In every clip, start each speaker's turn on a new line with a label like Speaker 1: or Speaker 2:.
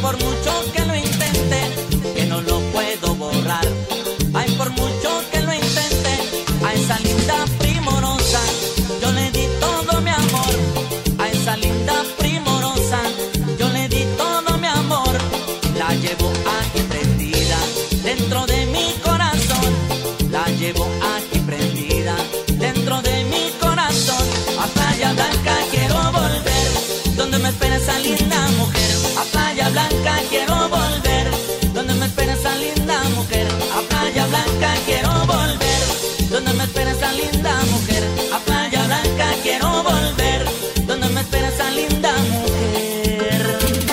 Speaker 1: por mucho que lo intente, que no lo puedo borrar. Ay, por mucho que lo intente, a esa linda primorosa yo le di todo mi amor. A esa linda primorosa yo le di todo mi amor. La llevo aquí prendida dentro de mi corazón. La llevo aquí prendida dentro de mi corazón. A Playa Blanca quiero volver, donde me espera esa linda mujer. A Playa Blanca quiero volver, donde me espera esa linda mujer. A Playa Blanca quiero volver, donde me espera esa linda mujer. A Playa Blanca quiero volver, donde me espera esa linda mujer.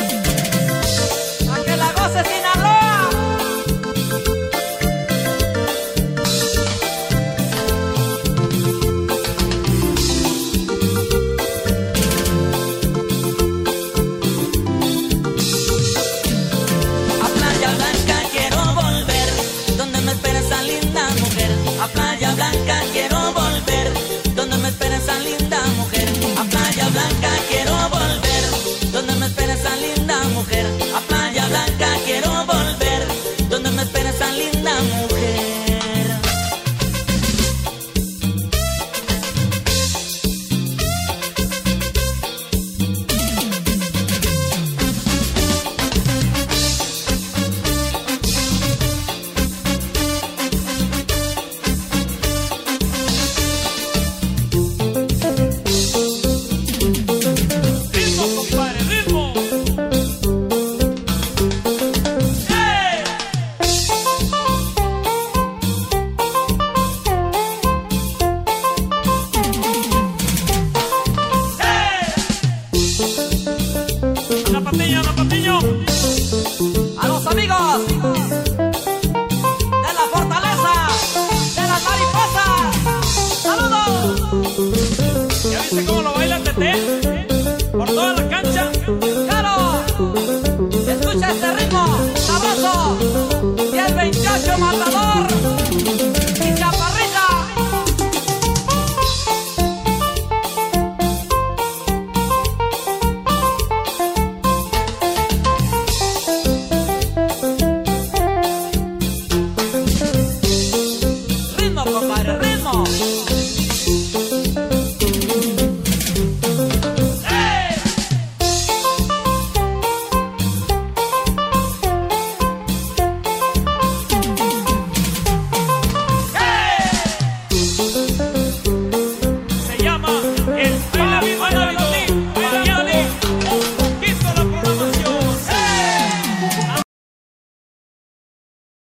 Speaker 1: A que la goce Sinaloa. A Playa Blanca quiero volver, donde me espera esa linda mujer. A Playa Blanca quiero volver, donde me espera esa linda mujer. A Playa Blanca quiero volver, donde me espera esa linda mujer. A Playa Blanca quiero volver, donde me espera esa linda mujer.
Speaker 2: Ritmo, compadre, ritmo. ¡Ey! ¡Ey! ¡Ana Patiño, Ana Patiño!
Speaker 1: A los amigos de la fortaleza de las mariposas, saludos.
Speaker 2: ¿Ya viste cómo lo baila Tete? Por toda la cancha.
Speaker 1: ¡Claro! Escucha este ritmo sabroso y el 28 matador y chaparrita. Ritmo, compadre, ritmo.
Speaker 2: ¡Ey! ¡Ey! Se llama el Baila Bimbo.